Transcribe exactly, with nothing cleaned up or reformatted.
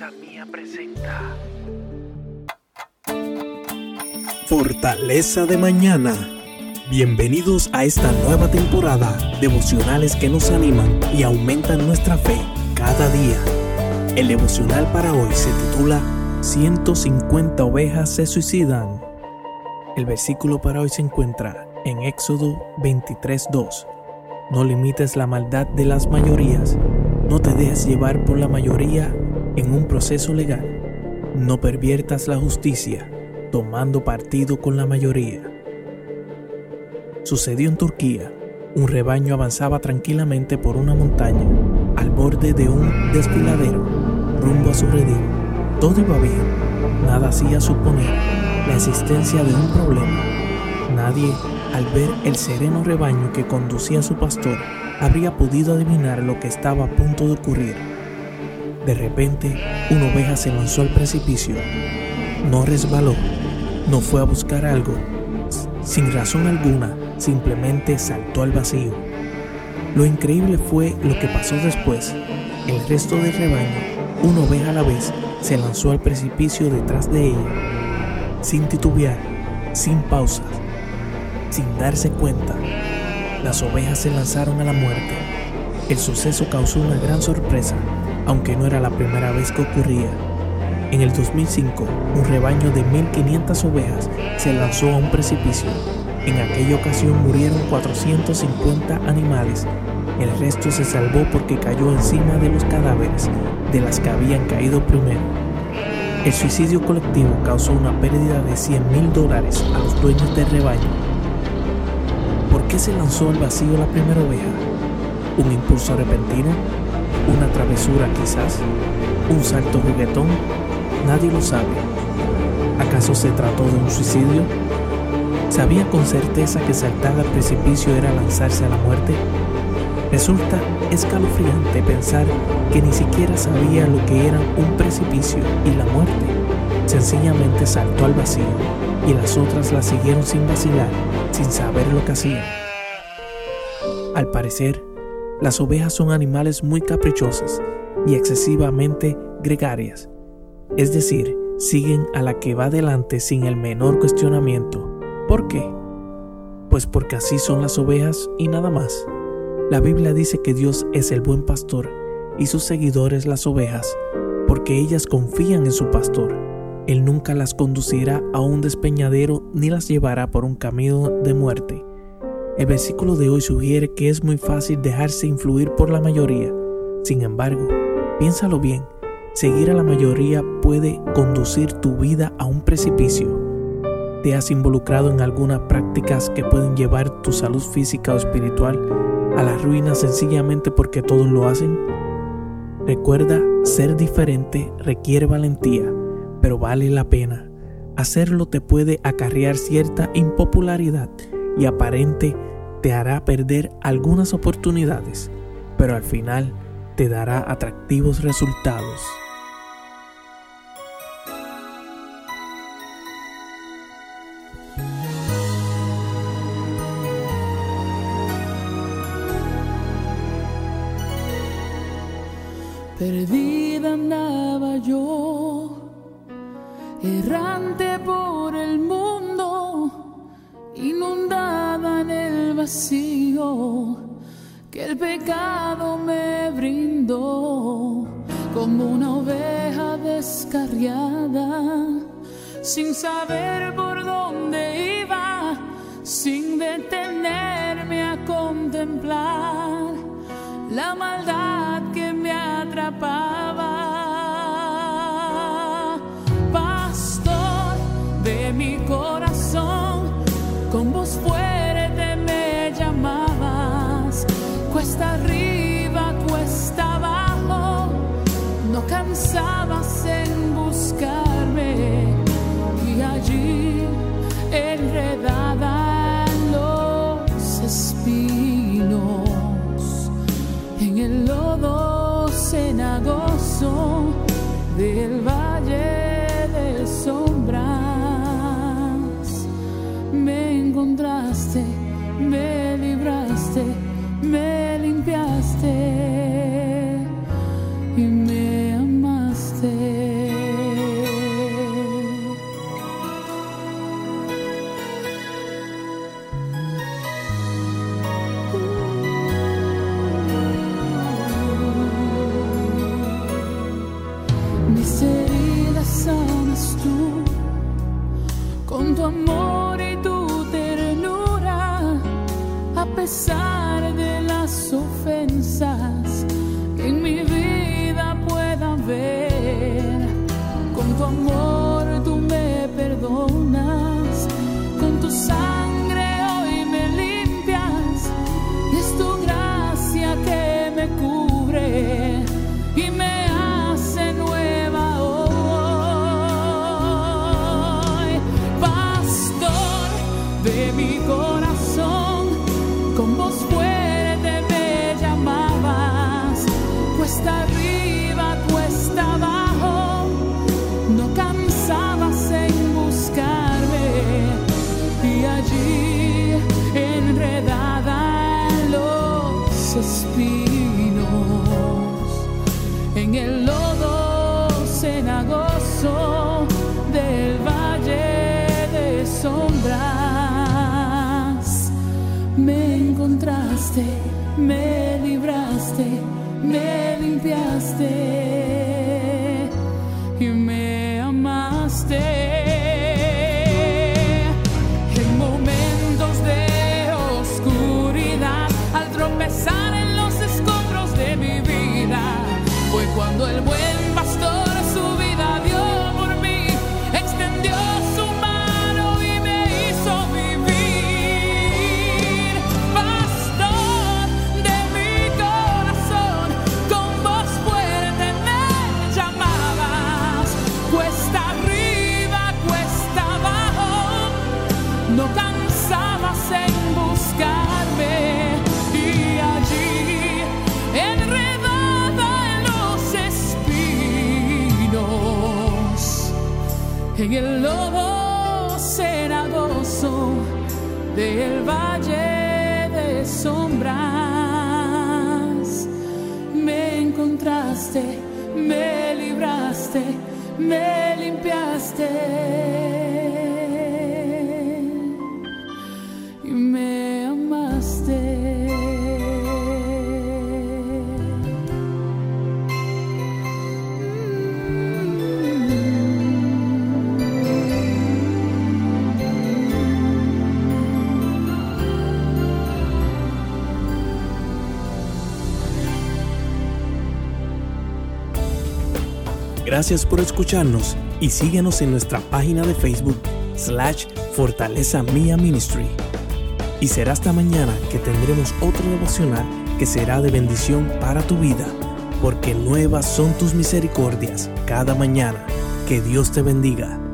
Fortaleza Mía presenta Fortaleza de Mañana. Bienvenidos a esta nueva temporada, devocionales que nos animan y aumentan nuestra fe cada día. El devocional para hoy se titula ciento cincuenta ovejas se suicidan. El versículo para hoy se encuentra en Éxodo veintitrés dos. No limites la maldad de las mayorías. No te dejes llevar por la mayoría en un proceso legal. No perviertas la justicia tomando partido con la mayoría. Sucedió en Turquía. Un rebaño avanzaba tranquilamente por una montaña, al borde de un desfiladero, rumbo a su redil. Todo iba bien. Nada hacía suponer la existencia de un problema. Nadie, al ver el sereno rebaño que conducía su pastor, habría podido adivinar lo que estaba a punto de ocurrir. De repente, una oveja se lanzó al precipicio. No resbaló, no fue a buscar algo. Sin razón alguna, simplemente saltó al vacío. Lo increíble fue lo que pasó después. El resto del rebaño, una oveja a la vez, se lanzó al precipicio detrás de ella. Sin titubear, sin pausas, sin darse cuenta, las ovejas se lanzaron a la muerte. El suceso causó una gran sorpresa, aunque no era la primera vez que ocurría. En el dos mil cinco, un rebaño de mil quinientas ovejas se lanzó a un precipicio. En aquella ocasión murieron cuatrocientos cincuenta animales. El resto se salvó porque cayó encima de los cadáveres de las que habían caído primero. El suicidio colectivo causó una pérdida de cien mil dólares a los dueños del rebaño. ¿Por qué se lanzó al vacío la primera oveja? ¿Un impulso repentino? ¿Una travesura quizás? ¿Un salto juguetón? Nadie lo sabe. ¿Acaso se trató de un suicidio? ¿Sabía con certeza que saltar al precipicio era lanzarse a la muerte? Resulta escalofriante pensar que ni siquiera sabía lo que era un precipicio y la muerte. Sencillamente saltó al vacío y las otras la siguieron sin vacilar, sin saber lo que hacían. Al parecer, las ovejas son animales muy caprichosas y excesivamente gregarias. Es decir, siguen a la que va delante sin el menor cuestionamiento. ¿Por qué? Pues porque así son las ovejas y nada más. La Biblia dice que Dios es el buen pastor y sus seguidores las ovejas, porque ellas confían en su pastor. Él nunca las conducirá a un despeñadero ni las llevará por un camino de muerte. El versículo de hoy sugiere que es muy fácil dejarse influir por la mayoría. Sin embargo, piénsalo bien, seguir a la mayoría puede conducir tu vida a un precipicio. ¿Te has involucrado en algunas prácticas que pueden llevar tu salud física o espiritual a la ruina sencillamente porque todos lo hacen? Recuerda, ser diferente requiere valentía, pero vale la pena. Hacerlo te puede acarrear cierta impopularidad y aparente te hará perder algunas oportunidades, pero al final te dará atractivos resultados. Perdida andaba yo, errante por el mundo, inundada en el vacío que el pecado me brindó, como una oveja descarriada, sin saber por dónde iba, sin detenerme a contemplar la maldad que me atrapaba. Pastor de mi corazón, con voz fuerte me llamabas, cuesta arriba, cuesta abajo, no cansabas en buscarme, y allí enredada en los espinos, en el lodo cenagoso del valle de sombras, me encontraste, me libraste, me limpiaste y me amaste. los espinos, en el lodo cenagoso del valle de sombras. Me encontraste, me libraste, me limpiaste y me amaste. En momentos de oscuridad, al tropezar en los escombros de mi vida, fue cuando el buen pastor su vida dio por mí, extendió su mano y me hizo vivir. Pastor de mi corazón, con voz fuerte me llamabas, cuesta arriba, cuesta abajo, no cansabas en buscarme, y allí enredada en los espinos, en el lodo cenagoso del valle de sombras, me encontraste, me libraste, me limpiaste y me amaste. Gracias por escucharnos y síguenos en nuestra página de Facebook slash Fortaleza Mía Ministry. Y será hasta mañana que tendremos otro devocional que será de bendición para tu vida, porque nuevas son tus misericordias cada mañana. Que Dios te bendiga.